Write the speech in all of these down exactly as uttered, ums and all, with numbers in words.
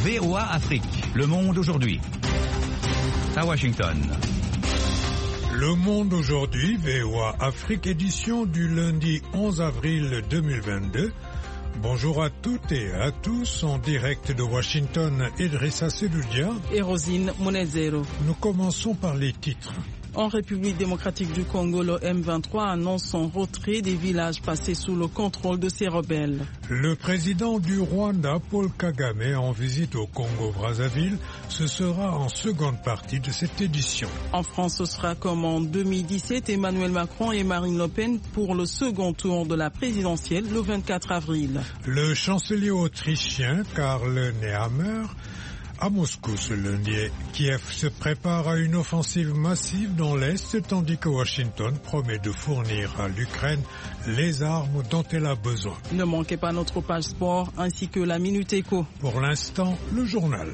V O A Afrique, Le Monde aujourd'hui. À Washington. Le Monde aujourd'hui, V O A Afrique, édition du lundi onze avril deux mille vingt-deux. Bonjour à toutes et à tous, en direct de Washington, Idrissa Seloudia et Rosine Monezero. Nous commençons par les titres. En République démocratique du Congo, le M vingt-trois annonce son retrait des villages passés sous le contrôle de ses rebelles. Le président du Rwanda, Paul Kagame, en visite au Congo-Brazzaville, ce sera en seconde partie de cette édition. En France, ce sera comme en deux mille dix-sept, Emmanuel Macron et Marine Le Pen pour le second tour de la présidentielle le vingt-quatre avril. Le chancelier autrichien Karl Nehammer à Moscou ce lundi. Kiev se prépare à une offensive massive dans l'Est, tandis que Washington promet de fournir à l'Ukraine les armes dont elle a besoin. Ne manquez pas notre page sport ainsi que la Minute Éco. Pour l'instant, le journal.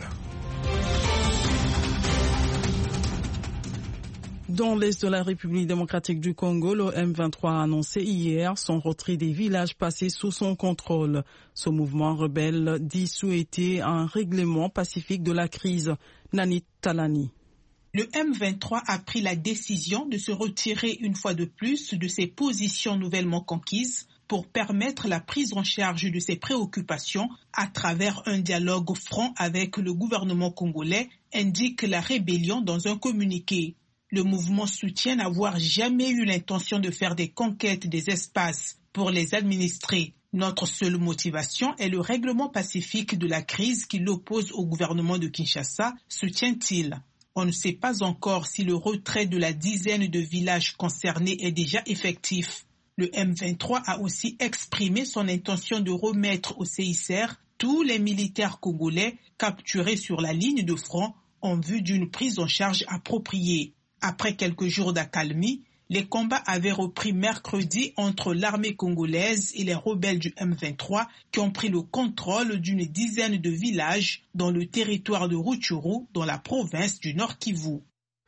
Dans l'est de la République démocratique du Congo, le M vingt-trois a annoncé hier son retrait des villages passés sous son contrôle. Ce mouvement rebelle dit souhaiter un règlement pacifique de la crise. Nani Talani. Le M vingt-trois a pris la décision de se retirer une fois de plus de ses positions nouvellement conquises pour permettre la prise en charge de ses préoccupations à travers un dialogue franc avec le gouvernement congolais, indique la rébellion dans un communiqué. Le mouvement soutient n'avoir jamais eu l'intention de faire des conquêtes des espaces pour les administrer. Notre seule motivation est le règlement pacifique de la crise qui l'oppose au gouvernement de Kinshasa, soutient-il. On ne sait pas encore si le retrait de la dizaine de villages concernés est déjà effectif. Le M vingt-trois a aussi exprimé son intention de remettre au C I C R tous les militaires congolais capturés sur la ligne de front en vue d'une prise en charge appropriée. Après quelques jours d'accalmie, les combats avaient repris mercredi entre l'armée congolaise et les rebelles du M vingt-trois qui ont pris le contrôle d'une dizaine de villages dans le territoire de Rutshuru, dans la province du Nord Kivu.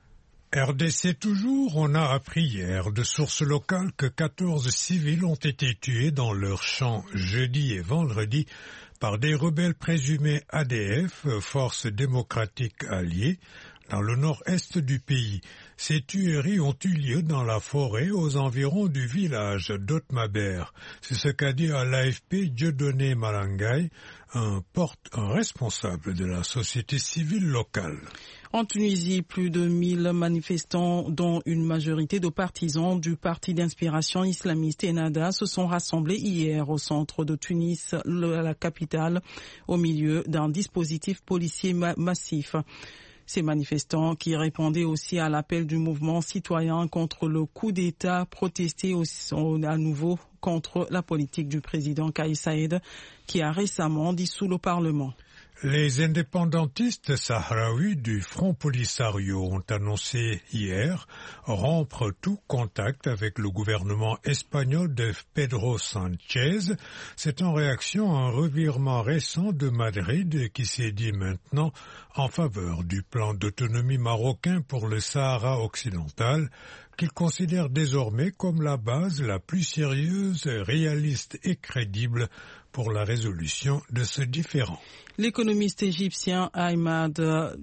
R D C toujours, on a appris hier de sources locales que quatorze civils ont été tués dans leurs champs jeudi et vendredi par des rebelles présumés A D F, Forces démocratiques alliées, dans le nord-est du pays. Ces tueries ont eu lieu dans la forêt aux environs du village d'Otmaber. C'est ce qu'a dit à l'A F P Dieudonné Malangaï, un, porte, un responsable de la société civile locale. En Tunisie, plus de mille manifestants, dont une majorité de partisans du parti d'inspiration islamiste Ennahda, se sont rassemblés hier au centre de Tunis, la capitale, au milieu d'un dispositif policier ma- massif. Ces manifestants, qui répondaient aussi à l'appel du mouvement citoyen contre le coup d'État, protestaient aussi à nouveau contre la politique du président Kais Saied, qui a récemment dissous le Parlement. Les indépendantistes sahraouis du Front Polisario ont annoncé hier rompre tout contact avec le gouvernement espagnol de Pedro Sánchez. C'est en réaction à un revirement récent de Madrid qui s'est dit maintenant en faveur du plan d'autonomie marocain pour le Sahara occidental, qu'il considère désormais comme la base la plus sérieuse, réaliste et crédible pour la résolution de ce différend. L'économiste égyptien Ayman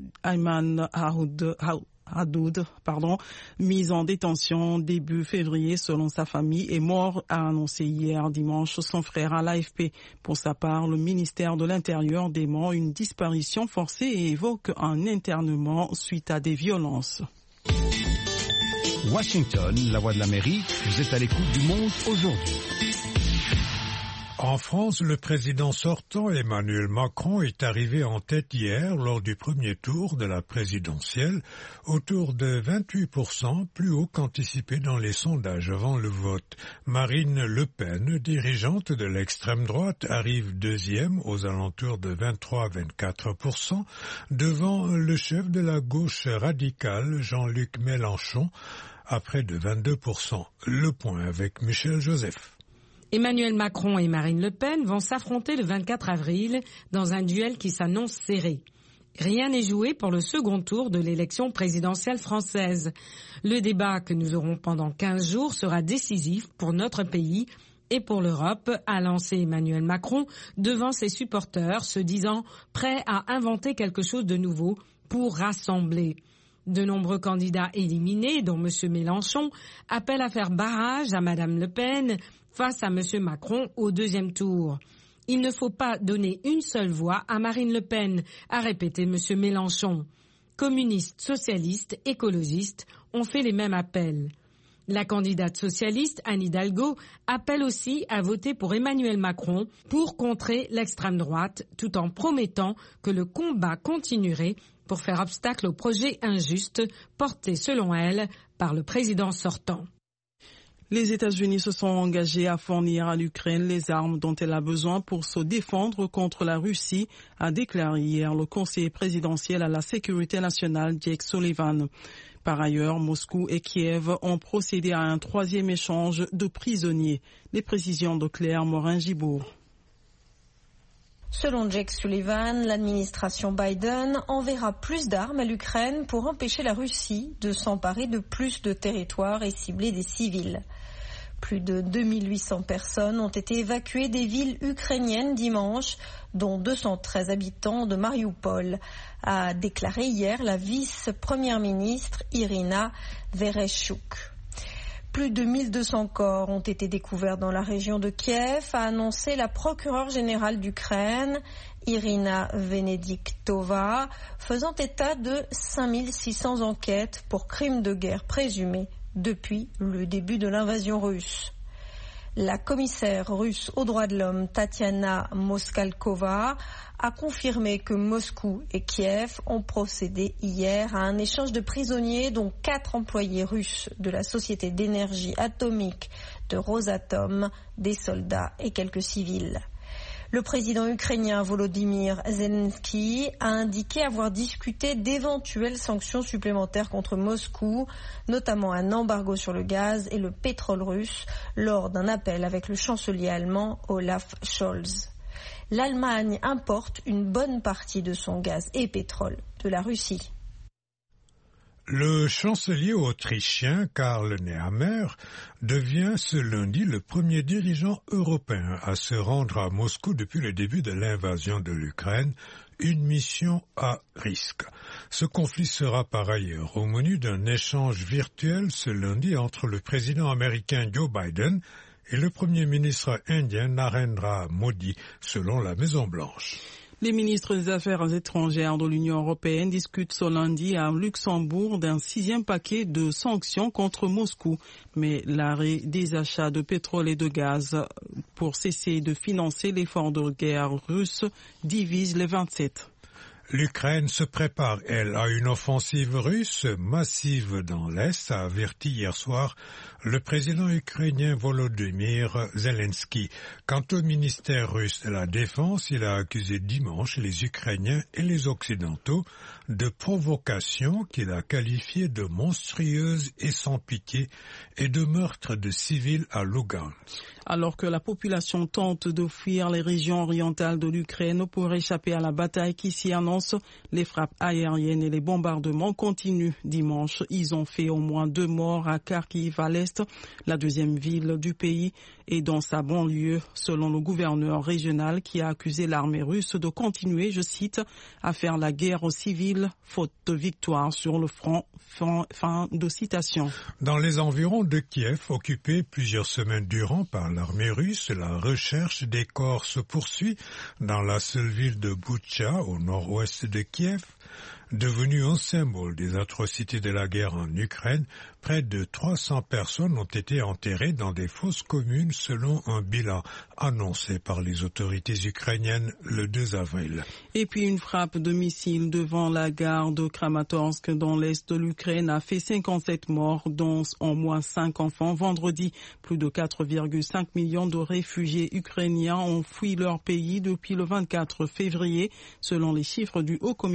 Hadoud, Hadoud, pardon, mis en détention début février selon sa famille, est mort, a annoncé hier dimanche son frère à l'A F P. Pour sa part, le ministère de l'Intérieur dément une disparition forcée et évoque un internement suite à des violences. Washington, la voix de l'Amérique, vous êtes à l'écoute du Monde aujourd'hui. En France, le président sortant Emmanuel Macron est arrivé en tête hier lors du premier tour de la présidentielle, autour de vingt-huit pour cent, plus haut qu'anticipé dans les sondages avant le vote. Marine Le Pen, dirigeante de l'extrême droite, arrive deuxième aux alentours de vingt-trois à vingt-quatre pour cent, devant le chef de la gauche radicale, Jean-Luc Mélenchon, à près de vingt-deux pour cent. Le point avec Michel Joseph. Emmanuel Macron et Marine Le Pen vont s'affronter le vingt-quatre avril dans un duel qui s'annonce serré. Rien n'est joué pour le second tour de l'élection présidentielle française. Le débat que nous aurons pendant quinze jours sera décisif pour notre pays et pour l'Europe, a lancé Emmanuel Macron devant ses supporters, se disant prêt à inventer quelque chose de nouveau pour rassembler. De nombreux candidats éliminés, dont M. Mélenchon, appellent à faire barrage à Mme Le Pen face à M. Macron au deuxième tour. Il ne faut pas donner une seule voix à Marine Le Pen, a répété M. Mélenchon. Communistes, socialistes, écologistes ont fait les mêmes appels. La candidate socialiste, Anne Hidalgo, appelle aussi à voter pour Emmanuel Macron pour contrer l'extrême droite, tout en promettant que le combat continuerait pour faire obstacle au projet injuste porté, selon elle, par le président sortant. Les États-Unis se sont engagés à fournir à l'Ukraine les armes dont elle a besoin pour se défendre contre la Russie, a déclaré hier le conseiller présidentiel à la sécurité nationale, Jake Sullivan. Par ailleurs, Moscou et Kiev ont procédé à un troisième échange de prisonniers. Les précisions de Claire Morin-Gibourg. Selon Jake Sullivan, l'administration Biden enverra plus d'armes à l'Ukraine pour empêcher la Russie de s'emparer de plus de territoires et cibler des civils. Plus de deux mille huit cents personnes ont été évacuées des villes ukrainiennes dimanche, dont deux cent treize habitants de Mariupol, a déclaré hier la vice-première ministre Irina Vereshchuk. Plus de mille deux cents corps ont été découverts dans la région de Kiev, a annoncé la procureure générale d'Ukraine, Irina Venediktova, faisant état de cinq mille six cents enquêtes pour crimes de guerre présumés depuis le début de l'invasion russe. La commissaire russe aux droits de l'homme, Tatiana Moskalkova, a confirmé que Moscou et Kiev ont procédé hier à un échange de prisonniers, dont quatre employés russes de la société d'énergie atomique de Rosatom, des soldats et quelques civils. Le président ukrainien Volodymyr Zelensky a indiqué avoir discuté d'éventuelles sanctions supplémentaires contre Moscou, notamment un embargo sur le gaz et le pétrole russe, lors d'un appel avec le chancelier allemand Olaf Scholz. L'Allemagne importe une bonne partie de son gaz et pétrole de la Russie. Le chancelier autrichien Karl Nehammer devient ce lundi le premier dirigeant européen à se rendre à Moscou depuis le début de l'invasion de l'Ukraine, une mission à risque. Ce conflit sera par ailleurs au menu d'un échange virtuel ce lundi entre le président américain Joe Biden et le premier ministre indien Narendra Modi, selon la Maison-Blanche. Les ministres des Affaires étrangères de l'Union européenne discutent ce lundi à Luxembourg d'un sixième paquet de sanctions contre Moscou. Mais l'arrêt des achats de pétrole et de gaz pour cesser de financer l'effort de guerre russe divise les vingt-sept. L'Ukraine se prépare, elle, à une offensive russe massive dans l'Est, a averti hier soir le président ukrainien Volodymyr Zelensky. Quant au ministère russe de la Défense, il a accusé dimanche les Ukrainiens et les Occidentaux de provocations qu'il a qualifiées de monstrueuses et sans pitié et de meurtres de civils à Lugansk. Alors que la population tente de fuir les régions orientales de l'Ukraine pour échapper à la bataille qui s'y annonce, les frappes aériennes et les bombardements continuent. Dimanche, ils ont fait au moins deux morts à Kharkiv à l'est, la deuxième ville du pays, et dans sa banlieue, selon le gouverneur régional qui a accusé l'armée russe de continuer, je cite, à faire la guerre aux civils, faute de victoire sur le front. Fin, fin de citation. Dans les environs de Kiev, occupés plusieurs semaines durant par l'armée russe, la recherche des corps se poursuit dans la seule ville de Boutcha, au nord-ouest de Kiev. Devenu un symbole des atrocités de la guerre en Ukraine, près de trois cents personnes ont été enterrées dans des fosses communes selon un bilan annoncé par les autorités ukrainiennes le deux avril. Et puis une frappe de missile devant la gare de Kramatorsk dans l'est de l'Ukraine a fait cinquante-sept morts, dont au moins cinq enfants. Vendredi, plus de quatre virgule cinq millions de réfugiés ukrainiens ont fui leur pays depuis le vingt-quatre février, selon les chiffres du Haut Commissariat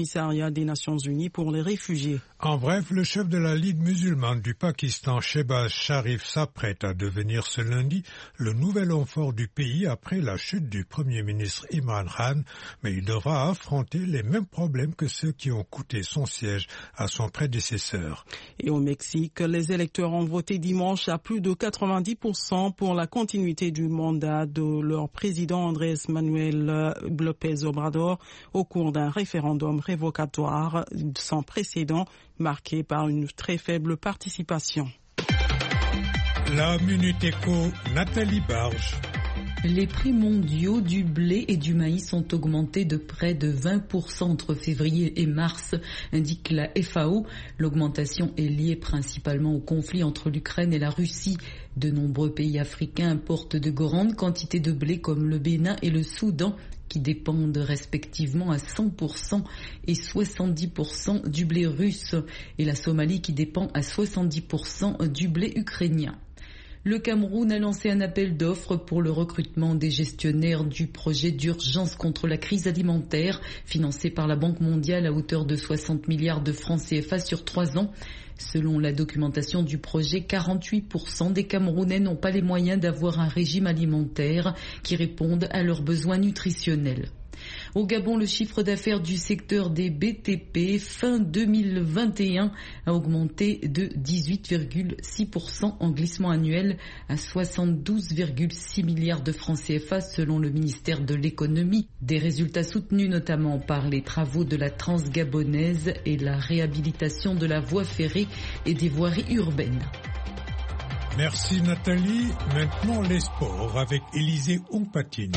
Commissariat des Nations Unies pour les réfugiés. En bref, le chef de la Ligue musulmane du Pakistan, Shehbaz Sharif, s'apprête à devenir ce lundi le nouvel homme fort du pays après la chute du Premier ministre Imran Khan, mais il devra affronter les mêmes problèmes que ceux qui ont coûté son siège à son prédécesseur. Et au Mexique, les électeurs ont voté dimanche à plus de quatre-vingt-dix pour cent pour la continuité du mandat de leur président Andrés Manuel López Obrador au cours d'un référendum révocatoire sans précédent marqué par une très faible participation. La Minute Éco, Nathalie Barge. Les prix mondiaux du blé et du maïs ont augmenté de près de vingt pour cent entre février et mars, indique la F A O. L'augmentation est liée principalement au conflit entre l'Ukraine et la Russie. De nombreux pays africains importent de grandes quantités de blé comme le Bénin et le Soudan, qui dépendent respectivement à cent pour cent et soixante-dix pour cent du blé russe, et la Somalie qui dépend à soixante-dix pour cent du blé ukrainien. Le Cameroun a lancé un appel d'offres pour le recrutement des gestionnaires du projet d'urgence contre la crise alimentaire, financé par la Banque mondiale à hauteur de soixante milliards de francs C F A sur trois ans. Selon la documentation du projet, quarante-huit pour cent des Camerounais n'ont pas les moyens d'avoir un régime alimentaire qui réponde à leurs besoins nutritionnels. Au Gabon, le chiffre d'affaires du secteur des B T P fin deux mille vingt et un a augmenté de dix-huit virgule six pour cent en glissement annuel à soixante-douze virgule six milliards de francs C F A selon le ministère de l'économie. Des résultats soutenus notamment par les travaux de la Transgabonaise et la réhabilitation de la voie ferrée et des voiries urbaines. Merci Nathalie. Maintenant les sports avec Élisée Ompatine.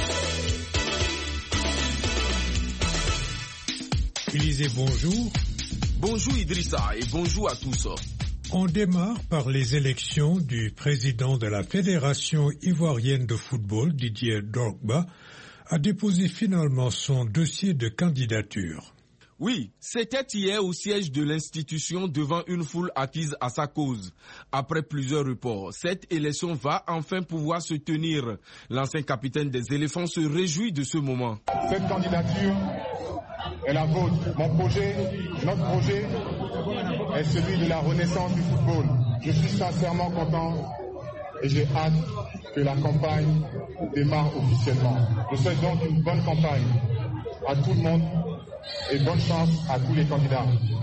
Élisée, bonjour. Bonjour Idrissa et bonjour à tous. On démarre par les élections du président de la Fédération ivoirienne de football, Didier Drogba, a déposé finalement son dossier de candidature. Oui, c'était hier au siège de l'institution devant une foule acquise à sa cause. Après plusieurs reports, cette élection va enfin pouvoir se tenir. L'ancien capitaine des éléphants se réjouit de ce moment. Cette candidature est la vôtre. Mon projet, notre projet est celui de la renaissance du football. Je suis sincèrement content et j'ai hâte que la campagne démarre officiellement. Je souhaite donc une bonne campagne à tout le monde et bonne chance à tous les candidats.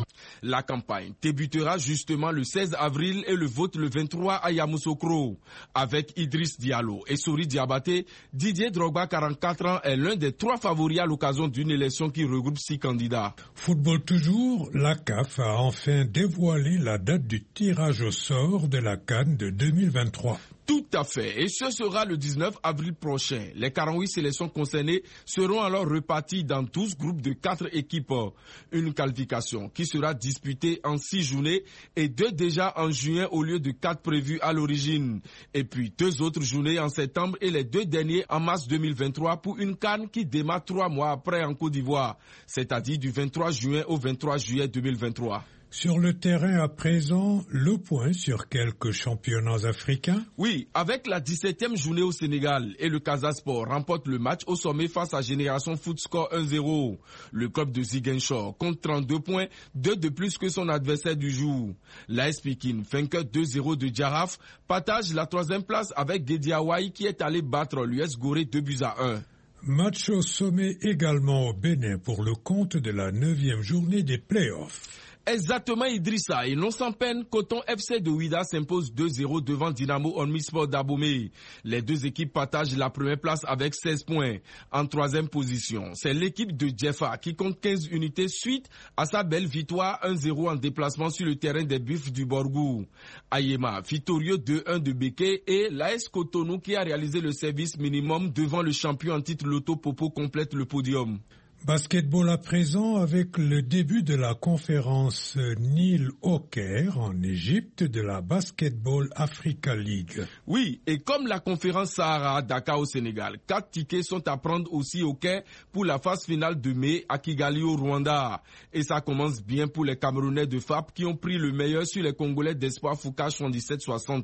La campagne débutera justement le seize avril et le vote le vingt-trois à Yamoussoukro. Avec Idriss Diallo et Sori Diabaté, Didier Drogba, quarante-quatre ans, est l'un des trois favoris à l'occasion d'une élection qui regroupe six candidats. Football toujours, la C A F a enfin dévoilé la date du tirage au sort de la CAN de deux mille vingt-trois. Tout à fait, et ce sera le dix-neuf avril prochain. Les quarante-huit sélections concernées seront alors reparties dans douze groupes de quatre équipes. Une qualification qui sera disputée en six journées et deux déjà en juin au lieu de quatre prévues à l'origine. Et puis deux autres journées en septembre et les deux derniers en mars deux mille vingt-trois pour une CAN qui démarre trois mois après en Côte d'Ivoire, c'est-à-dire du vingt-trois juin au vingt-trois juillet deux mille vingt-trois. Sur le terrain à présent, le point sur quelques championnats africains. Oui, avec la dix-septième journée au Sénégal et le Casa Sport remporte le match au sommet face à Génération Foot score un zéro. Le club de Ziguinchor compte trente-deux points, deux de plus que son adversaire du jour. L'A S Pikine, vainqueur deux zéro de Djaraf, partage la troisième place avec Guédiawaye qui est allé battre l'U S Gorée deux buts à un. Match au sommet également au Bénin pour le compte de la neuvième journée des playoffs. Exactement Idrissa, et non sans peine, Coton F C de Ouida s'impose deux zéro devant Dynamo Omnisport d'Abomey. Les deux équipes partagent la première place avec seize points. En troisième position, c'est l'équipe de Djefa qui compte quinze unités suite à sa belle victoire un zéro en déplacement sur le terrain des Buffs du Borgou. Ayema, victorieux deux un de Béké, et l'A S Cotonou qui a réalisé le service minimum devant le champion en titre Loto Popo complète le podium. Basketball à présent avec le début de la conférence Nil au Caire en Égypte de la Basketball Africa League. Oui, et comme la conférence Sahara à Dakar au Sénégal, quatre tickets sont à prendre aussi au Caire pour la phase finale de mai à Kigali au Rwanda. Et ça commence bien pour les Camerounais de F A P qui ont pris le meilleur sur les Congolais d'Espoir Foucache soixante-dix-sept soixante.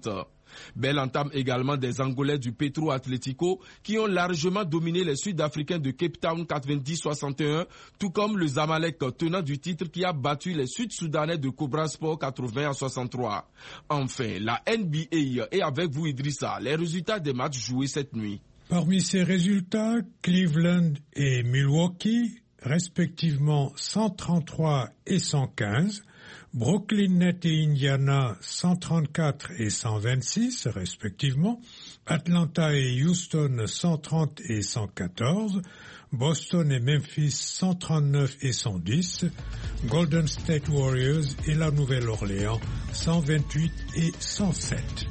Belle entame également des Angolais du Petro Atlético qui ont largement dominé les Sud-Africains de Cape Town quatre-vingt-dix à soixante et un, tout comme le Zamalek tenant du titre qui a battu les Sud-Soudanais de Cobra Sport quatre-vingts à soixante-trois. Enfin, la N B A est avec vous Idrissa, les résultats des matchs joués cette nuit. Parmi ces résultats, Cleveland et Milwaukee, respectivement cent trente-trois et cent quinze, Brooklyn Nets et Indiana cent trente-quatre et cent vingt-six respectivement, Atlanta et Houston cent trente et cent quatorze, Boston et Memphis cent trente-neuf et cent dix, Golden State Warriors et la Nouvelle-Orléans cent vingt-huit et cent sept.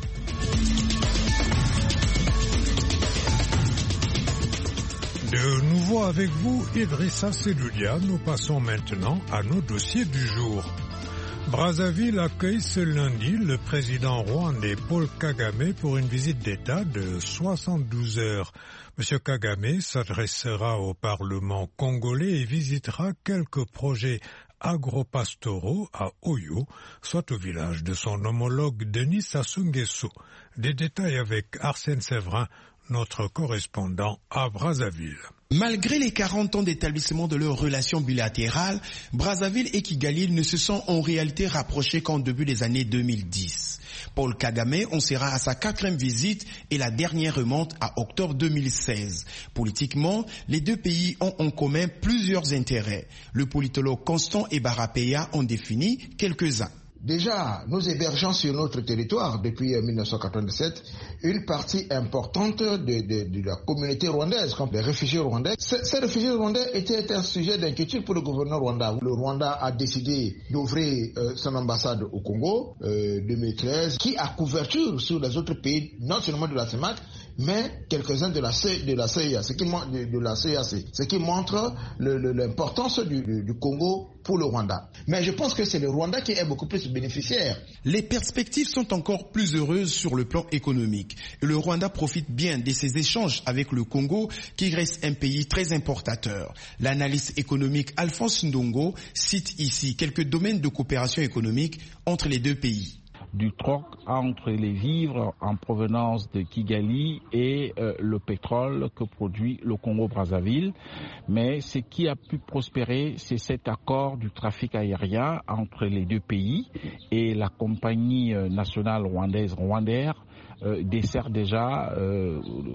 De nouveau avec vous, Idrissa Seloudia, nous passons maintenant à nos dossiers du jour. Brazzaville accueille ce lundi le président rwandais Paul Kagame pour une visite d'État de soixante-douze heures. Monsieur Kagame s'adressera au Parlement congolais et visitera quelques projets agropastoraux à Oyo, soit au village de son homologue Denis Sassou Nguesso. Des détails avec Arsène Séverin, notre correspondant à Brazzaville. Malgré les quarante ans d'établissement de leurs relations bilatérales, Brazzaville et Kigali ne se sont en réalité rapprochés qu'en début des années deux mille dix. Paul Kagame en sera à sa quatrième visite et la dernière remonte à octobre deux mille seize. Politiquement, les deux pays ont en commun plusieurs intérêts. Le politologue Constant Ebarapeya en définit quelques-uns. Déjà, nous hébergeons sur notre territoire depuis mille neuf cent quatre-vingt-dix-sept une partie importante de, de, de la communauté rwandaise, comme les réfugiés rwandais. Ces, ces réfugiés rwandais étaient un sujet d'inquiétude pour le gouvernement rwandais. Le Rwanda a décidé d'ouvrir euh, son ambassade au Congo euh, deux mille treize, qui a couverture sur les autres pays, non seulement de la C E M A C, mais quelques-uns de la, C, de la C I A, ce qui, de, de la C A C, ce qui montre le, le, l'importance du, du, du Congo pour le Rwanda. Mais je pense que c'est le Rwanda qui est beaucoup plus bénéficiaire. Les perspectives sont encore plus heureuses sur le plan économique. Et le Rwanda profite bien de ces échanges avec le Congo, qui reste un pays très importateur. L'analyste économique Alphonse Ndongo cite ici quelques domaines de coopération économique entre les deux pays. Du troc entre les vivres en provenance de Kigali et euh, le pétrole que produit le Congo-Brazzaville. Mais ce qui a pu prospérer, c'est cet accord du trafic aérien entre les deux pays, et la compagnie nationale rwandaise Rwandair Euh, dessert déjà euh,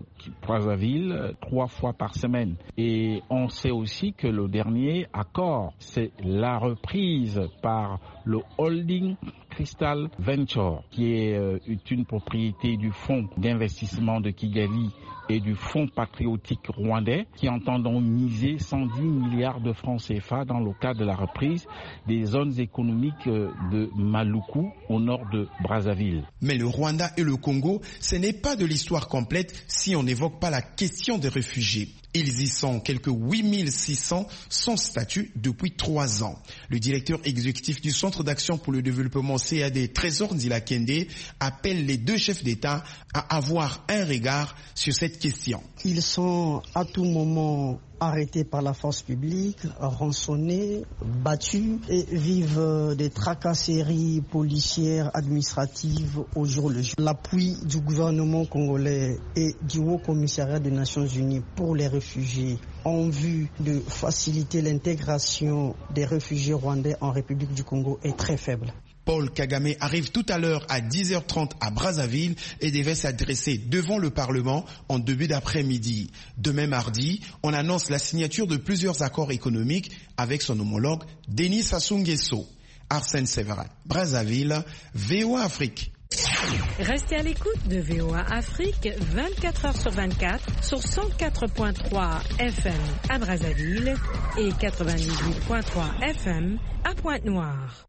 Brazzaville trois fois par semaine. Et on sait aussi que le dernier accord, c'est la reprise par le holding Crystal Venture, qui est euh, une propriété du fonds d'investissement de Kigali et du fonds patriotique rwandais, qui entendent miser cent dix milliards de francs C F A dans le cadre de la reprise des zones économiques de Maluku au nord de Brazzaville. Mais le Rwanda et le Congo, ce n'est pas de l'histoire complète si on n'évoque pas la question des réfugiés. Ils y sont quelques huit mille six cents sans statut depuis trois ans. Le directeur exécutif du Centre d'action pour le développement C A D, Trésor Ndila Kende, appelle les deux chefs d'État à avoir un regard sur cette question. Ils sont à tout moment arrêtés par la force publique, rançonnés, battus et vivent des tracasseries policières, administratives au jour le jour. L'appui du gouvernement congolais et du Haut Commissariat des Nations Unies pour les réfugiés en vue de faciliter l'intégration des réfugiés rwandais en République du Congo est très faible. Paul Kagame arrive tout à l'heure à dix heures trente à Brazzaville et devait s'adresser devant le Parlement en début d'après-midi. Demain mardi, on annonce la signature de plusieurs accords économiques avec son homologue Denis Sassou Nguesso. Arsène Séverin, Brazzaville, V O A Afrique. Restez à l'écoute de V O A Afrique vingt-quatre heures sur vingt-quatre sur cent quatre point trois F M à Brazzaville et quatre-vingt-dix-huit point trois F M à Pointe-Noire.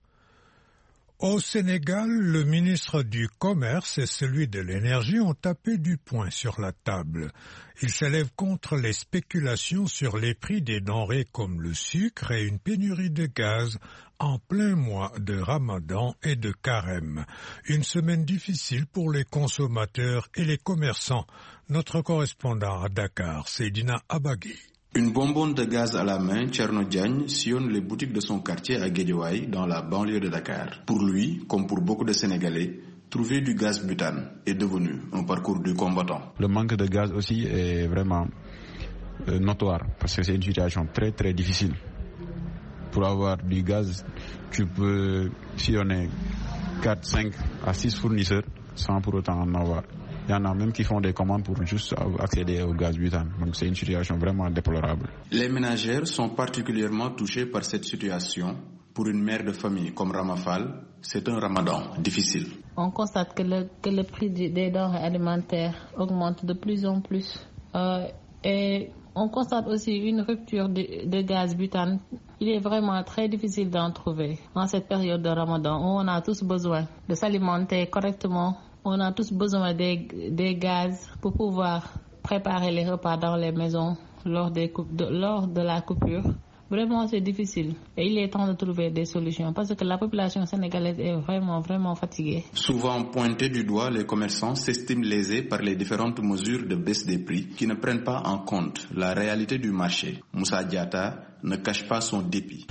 Au Sénégal, le ministre du Commerce et celui de l'Énergie ont tapé du poing sur la table. Ils s'élèvent contre les spéculations sur les prix des denrées comme le sucre et une pénurie de gaz en plein mois de Ramadan et de Carême. Une semaine difficile pour les consommateurs et les commerçants. Notre correspondant à Dakar, Seydina Abagui. Une bonbonne de gaz à la main, Thierno Diagne sillonne les boutiques de son quartier à Guédiawaye, dans la banlieue de Dakar. Pour lui, comme pour beaucoup de Sénégalais, Trouver du gaz butane est devenu un parcours du combattant. Le manque de gaz aussi est vraiment euh, notoire parce que c'est une situation très très difficile. Pour avoir du gaz, tu peux sillonner quatre, cinq à six fournisseurs sans pour autant en avoir. Il y en a même qui font des commandes pour juste accéder au gaz butane. Donc c'est une situation vraiment déplorable. Les ménagères sont particulièrement touchées par cette situation. Pour une mère de famille comme Ramafal, c'est un ramadan difficile. On constate que le, que le prix des denrées alimentaires augmente de plus en plus. Euh, et on constate aussi une rupture de, de gaz butane. Il est vraiment très difficile d'en trouver en cette période de ramadan où on a tous besoin de s'alimenter correctement. On a tous besoin des, des gaz pour pouvoir préparer les repas dans les maisons lors, des, de, lors de la coupure. Vraiment, c'est difficile. Et il est temps de trouver des solutions parce que la population sénégalaise est vraiment, vraiment fatiguée. Souvent pointés du doigt, les commerçants s'estiment lésés par les différentes mesures de baisse des prix qui ne prennent pas en compte la réalité du marché. Moussa Diatta ne cache pas son dépit.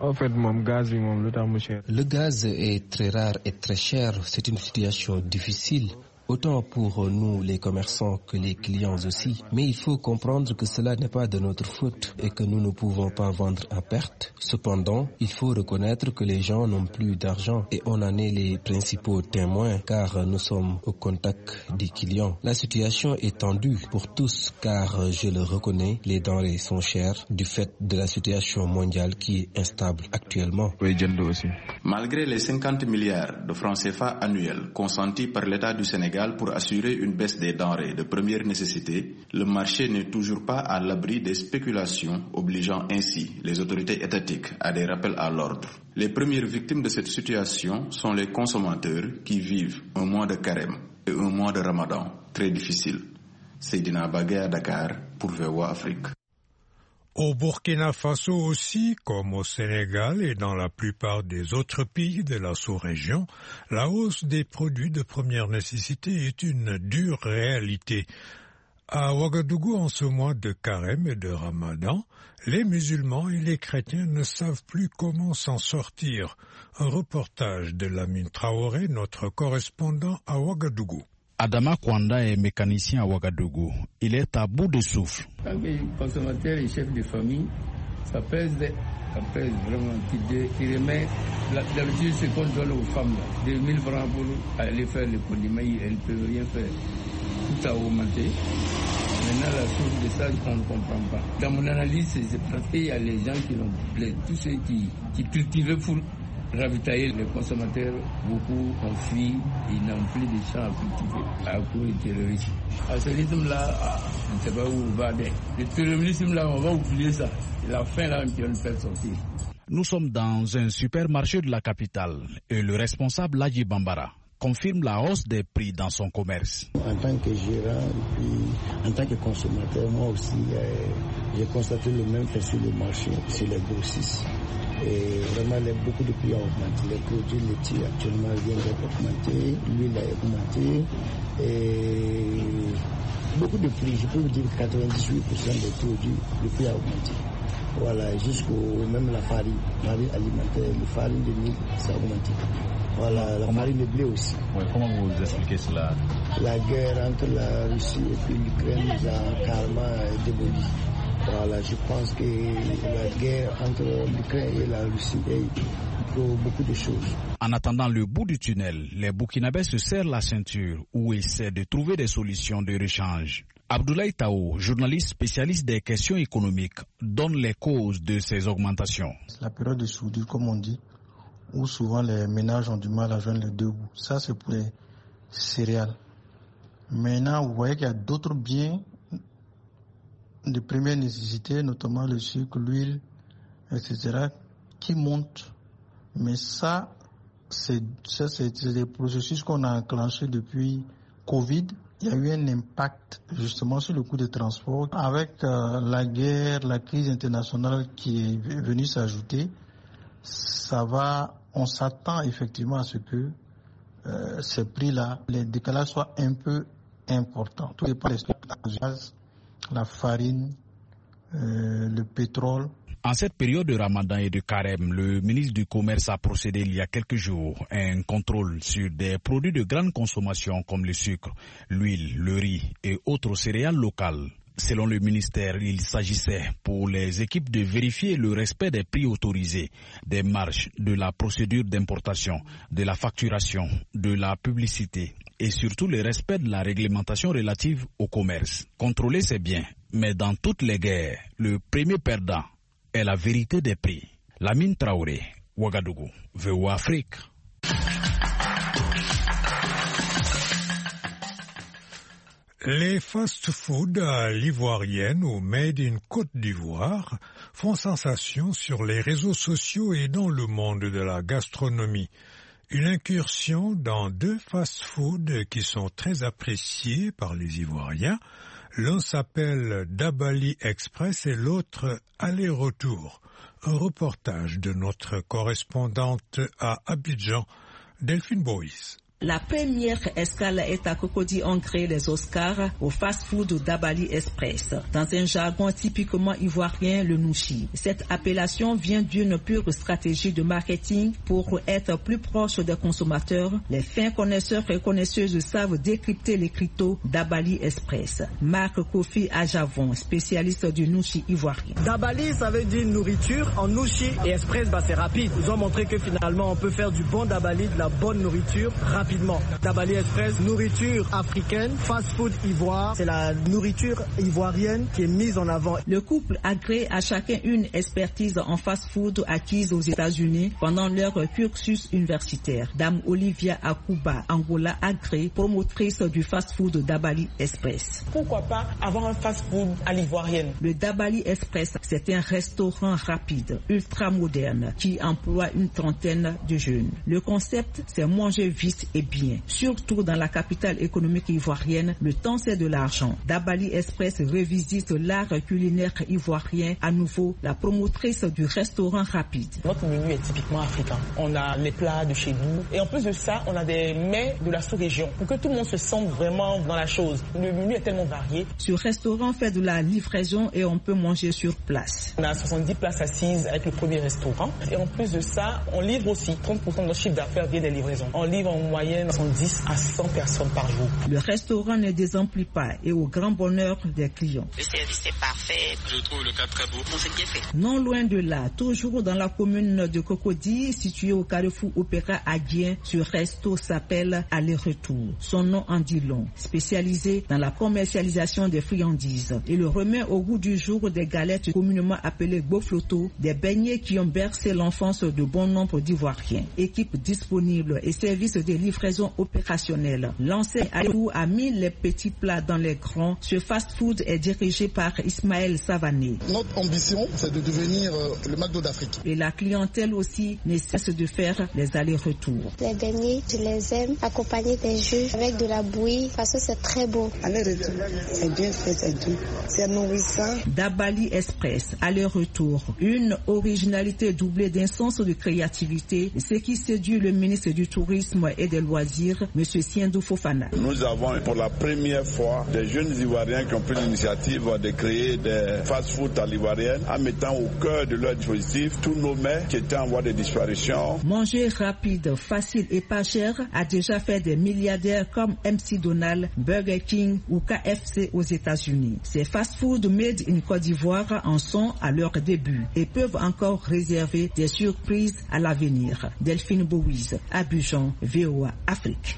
Le gaz est très rare et très cher. C'est une situation difficile. Autant pour nous les commerçants que les clients aussi. Mais il faut comprendre que cela n'est pas de notre faute et que nous ne pouvons pas vendre à perte. Cependant, il faut reconnaître que les gens n'ont plus d'argent et on en est les principaux témoins car nous sommes au contact des clients. La situation est tendue pour tous car, je le reconnais, les denrées sont chères du fait de la situation mondiale qui est instable actuellement. Malgré les cinquante milliards de francs C F A annuels consentis par l'État du Sénégal pour assurer une baisse des denrées de première nécessité, le marché n'est toujours pas à l'abri des spéculations, obligeant ainsi les autorités étatiques à des rappels à l'ordre. Les premières victimes de cette situation sont les consommateurs qui vivent un mois de carême et un mois de ramadan très difficile. Seydina Bagay à Dakar pour V O A Afrique. Au Burkina Faso aussi, comme au Sénégal et dans la plupart des autres pays de la sous-région, la hausse des produits de première nécessité est une dure réalité. À Ouagadougou, en ce mois de carême et de ramadan, les musulmans et les chrétiens ne savent plus comment s'en sortir. Un reportage de Lamine Traoré, notre correspondant à Ouagadougou. Adama Kwanda est mécanicien à Ouagadougou. Il est à bout de souffle. Quand les consommateurs et chefs de famille, ça pèse, ça pèse vraiment. Qui remet, d'habitude, ce qu'on donne aux femmes, deux mille francs pour aller faire le condiment, elles ne peuvent rien faire. Tout a augmenté. Maintenant, la source de ça, on ne comprend pas. Dans mon analyse, c'est parce qu'il y a les gens qui l'ont, les, tous ceux qui, qui cultivent pour ravitailler les consommateurs, beaucoup ont fui, ils n'ont plus de champs à cultiver à cause du terrorisme. À ce rythme-là, on ne sait pas où on va aller. Le terrorisme-là, on va oublier ça. C'est la fin là qui va nous faire sortir. Nous sommes dans un supermarché de la capitale et le responsable Ladji Bambara confirme la hausse des prix dans son commerce. En tant que gérant et puis en tant que consommateur, moi aussi, euh, j'ai constaté le même fait sur le marché, sur les grossistes. Et vraiment, les, beaucoup de prix ont augmenté. Les produits laitiers actuellement viennent d'augmenter, l'huile a augmenté. Et beaucoup de prix, je peux vous dire que quatre-vingt-dix-huit pour cent des produits, le prix a augmenté. Voilà, jusqu'au même la farine, la farine alimentaire, la farine de mil, ça a augmenté. Voilà, la farine de blé aussi. Ouais, comment vous expliquez cela? La guerre entre la Russie et puis l'Ukraine nous a carrément démoli. Voilà, je pense que la guerre entre l'Ukraine et la Russie est pour beaucoup de choses. En attendant le bout du tunnel, les Burkinabés se serrent la ceinture ou essaient de trouver des solutions de rechange. Abdoulaye Tao, journaliste spécialiste des questions économiques, donne les causes de ces augmentations. La période de soudure, comme on dit, où souvent les ménages ont du mal à joindre les deux bouts. Ça, c'est pour les céréales. Maintenant, vous voyez qu'il y a d'autres biens de première nécessité, notamment le sucre, l'huile, et cetera, qui montent. Mais ça, c'est, ça, c'est, c'est des processus qu'on a enclenchés depuis Covid. Il y a eu un impact justement sur le coût de transport. Avec euh, la guerre, la crise internationale qui est venue s'ajouter, ça va, on s'attend effectivement à ce que euh, ces prix-là, les décalages soient un peu importants. Tout dépend des stocks de gaz, la farine, euh, le pétrole. En cette période de Ramadan et de Carême, le ministre du Commerce a procédé il y a quelques jours à un contrôle sur des produits de grande consommation comme le sucre, l'huile, le riz et autres céréales locales. Selon le ministère, il s'agissait pour les équipes de vérifier le respect des prix autorisés, des marges, de la procédure d'importation, de la facturation, de la publicité et surtout le respect de la réglementation relative au commerce. Contrôler, c'est bien, mais dans toutes les guerres, le premier perdant est la vérité des prix. Lamine Traoré, Ouagadougou, V O A Afrique. Les fast-food à l'ivoirienne ou Made in Côte d'Ivoire font sensation sur les réseaux sociaux et dans le monde de la gastronomie. Une incursion dans deux fast-food qui sont très appréciés par les Ivoiriens. L'un s'appelle Dabali Express et l'autre Aller-Retour. Un reportage de notre correspondante à Abidjan, Delphine Bois. La première escale est à Cocody Angré les Oscars au fast-food Dabali Express, dans un jargon typiquement ivoirien, le nouchi. Cette appellation vient d'une pure stratégie de marketing pour être plus proche des consommateurs. Les fins connaisseurs et connaisseuses savent décrypter les cryptos Dabali Express. Marc Kofi Ajavon, spécialiste du nouchi ivoirien. Dabali, ça veut dire nourriture. En nouchi et express, bah, c'est rapide. Ils ont montré que finalement, on peut faire du bon Dabali, de la bonne nourriture, rapide. Dabali Express, nourriture africaine, fast-food ivoire, c'est la nourriture ivoirienne qui est mise en avant. Le couple agrée à chacun une expertise en fast-food acquise aux États-Unis pendant leur cursus universitaire. Dame Olivia Akuba, Angola agrée, promotrice du fast-food Dabali Express. Pourquoi pas avoir un fast-food à l'ivoirienne? Le Dabali Express, c'est un restaurant rapide, ultra moderne, qui emploie une trentaine de jeunes. Le concept, c'est manger vite et bien. Surtout dans la capitale économique ivoirienne, le temps c'est de l'argent. Dabali Express revisite l'art culinaire ivoirien, à nouveau la promotrice du restaurant rapide. Notre menu est typiquement africain. On a les plats de chez nous et en plus de ça, on a des mets de la sous-région pour que tout le monde se sente vraiment dans la chose. Le menu est tellement varié. Ce restaurant fait de la livraison et on peut manger sur place. On a soixante-dix places assises avec le premier restaurant et en plus de ça, on livre aussi. trente pour cent de notre chiffre d'affaires vient des livraisons. On livre en moyenne soixante-dix à cent personnes par jour. Le restaurant ne désemplit pas et au grand bonheur des clients. Le service est parfait. Je trouve le cadre très beau. On s'est bien fait. Non loin de là, toujours dans la commune de Cocody, située au carrefour Opéra Adien, ce resto s'appelle Aller-Retour. Son nom en dit long. Spécialisé dans la commercialisation des friandises. Il remet au goût du jour des galettes communément appelées bofloto, des beignets qui ont bercé l'enfance de bon nombre d'Ivoiriens. Équipe disponible et service de livraison opérationnelle. L'enseigne Aller-Retour a mis les petits plats dans les grands. Ce fast-food est dirigé par Ismaël Savané. Notre ambition, c'est de devenir euh, le McDo d'Afrique. Et la clientèle aussi ne cesse de faire les allers-retours. Les beignets, je les aime, accompagnés des jus avec de la bouillie, parce que c'est très beau. Aller-retour, c'est bien fait, c'est doux, c'est nourrissant. Dabali Express, aller-retour, une originalité doublée d'un sens de créativité, ce qui séduit le ministre du Tourisme et des Loisirs, M. Siendou Fofana. Nous avons pour la première fois des jeunes Ivoiriens qui ont pris l'initiative de créer des fast-food à l'ivoirienne en mettant au cœur de leur dispositif tous nos mets qui étaient en voie de disparition. Manger rapide, facile et pas cher a déjà fait des milliardaires comme M C Donald, Burger King ou K F C aux États-Unis. Ces fast-food made in Côte d'Ivoire en sont à leur début et peuvent encore réserver des surprises à l'avenir. Delphine Bouise, Abidjan, V O A Afrique.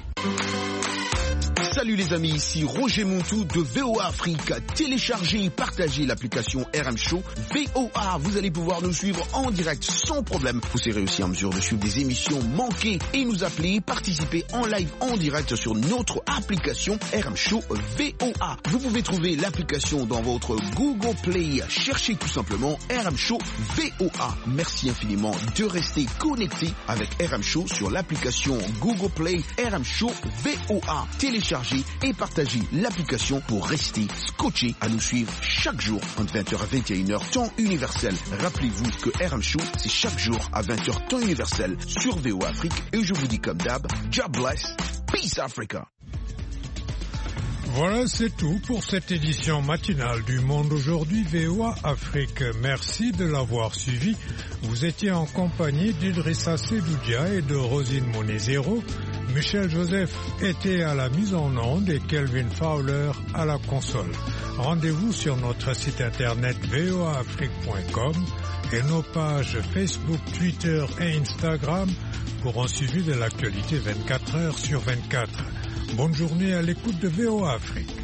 Salut les amis, ici Roger Montou de V O A Afrique. Téléchargez et partagez l'application R M Show V O A. Vous allez pouvoir nous suivre en direct sans problème. Vous serez aussi en mesure de suivre des émissions manquées et nous appeler, participer en live en direct sur notre application R M Show V O A. Vous pouvez trouver l'application dans votre Google Play. Cherchez tout simplement R M Show V O A. Merci infiniment de rester connecté avec R M Show sur l'application Google Play R M Show V O A. Téléchargez et partagez l'application pour rester scotché à nous suivre chaque jour entre vingt heures à vingt et une heures temps universel. Rappelez-vous que R M Show c'est chaque jour à vingt heures temps universel sur V O A Afrique et je vous dis comme d'hab, God bless, peace Africa. Voilà, c'est tout pour cette édition matinale du Monde aujourd'hui V O A Afrique. Merci de l'avoir suivi. Vous étiez en compagnie d'Idrissa Sedoudia et de Rosine Monezero. Michel Joseph était à la mise en onde et Kelvin Fowler à la console. Rendez-vous sur notre site internet v o a afrique point com et nos pages Facebook, Twitter et Instagram pour un suivi de l'actualité vingt-quatre heures sur vingt-quatre. Bonne journée à l'écoute de V O A Afrique.